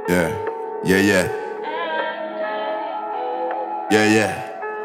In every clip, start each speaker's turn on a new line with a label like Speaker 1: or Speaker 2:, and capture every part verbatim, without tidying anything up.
Speaker 1: Yeah, yeah, yeah. Yeah, yeah.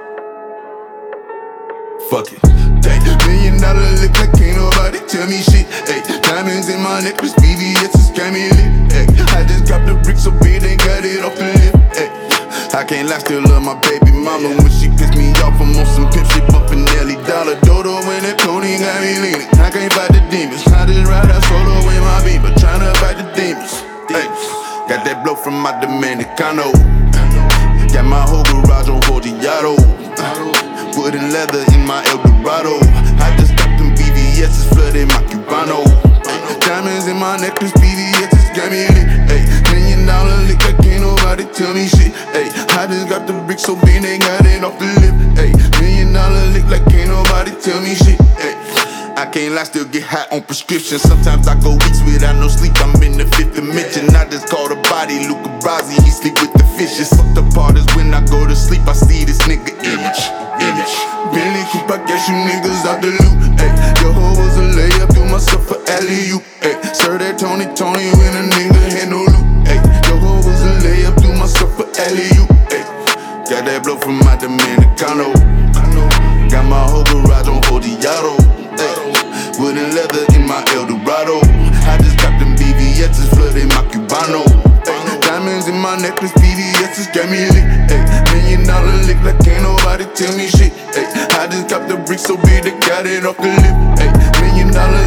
Speaker 1: Fuck it. Day. Million dollar lick like can't nobody tell me shit. Ay, diamonds in my necklace, V V S is got me lit. Ay, I just dropped the brick so big they got it off the lip. Ay, I can't lie, still love my baby mama. When she piss me off, I'm on some pimp shit, bumpin' Nelly Dollar. Dodo when the Coney got me leaning. I can't fight the demons. I just ride out solo with my beamer, tryna fight the demons. Ay, got that blow from my Dominicano. Got my whole garage on Forgiato. Wood and leather in my Eldorado. I just got them B V S's flooding my Cubano. Ay, diamonds in my necklace, B V S's got me lit. Ay, million dollar lick, I can't nobody tell me shit. Ay, I just got the brick so big they got it off the lip. Ay, million dollar lick like can't nobody tell me shit. Ay, I can't lie, still get high on prescription. Sometimes I go weeks without no sleep, I'm in the fifth dimension. I just call the body Luca Brasi, he sleep with the fishes. Fuck the part is when I go to sleep, I see this nigga image, image. Billy Coop, I guess you niggas out the loop. Ay, your hoe was a layup, do myself for alley-oop. Ay, sir, that Tony, Tony, when a nigga had no loot. Ay, your hoe was a layup, do myself for alley-oop. Ay, got that blow from my Dominicano. Got my whole garage on Forgiato. Wood and leather in my Eldorado. I just got them B V S's flooding my Cubano. Ay, diamonds in my necklace, B V S's got me lit. Ay, million dollar lick like can't nobody tell me shit. Ay, I just got the brick so big they got it off the lip. Ay, million dollar